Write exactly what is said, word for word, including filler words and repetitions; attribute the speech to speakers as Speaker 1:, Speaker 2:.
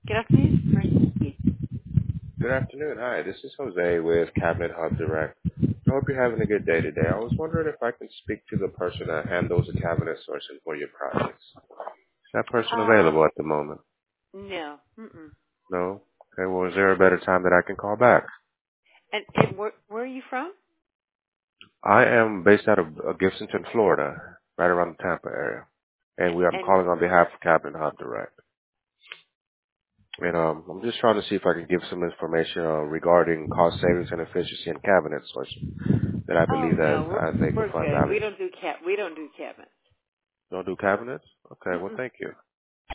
Speaker 1: Good afternoon. Mercy.
Speaker 2: Good afternoon. Hi, this is Jose with Cabinet Hub Direct. I hope you're having a good day today. I was wondering if I can speak to the person that handles the cabinet sourcing for your projects. Is that person
Speaker 1: Um,
Speaker 2: available at the moment?
Speaker 1: no. Mm-mm.
Speaker 2: No? Okay, well, is there a better time that I can call back?
Speaker 1: And, and where, where are you from?
Speaker 2: I am based out of uh, Gibsonton, Florida, right around the Tampa area. And we, I'm
Speaker 1: And
Speaker 2: calling on behalf of Cabinet Hub Direct. And um, I'm just trying to see if I can give some information uh, regarding cost savings and efficiency in cabinet sourcing that I
Speaker 1: oh
Speaker 2: believe that
Speaker 1: no, we're
Speaker 2: I think will
Speaker 1: we're
Speaker 2: find
Speaker 1: good.
Speaker 2: value.
Speaker 1: We don't do cat. We don't do cabinets.
Speaker 2: Don't do cabinets? Okay, well,
Speaker 1: Mm-mm.
Speaker 2: thank you.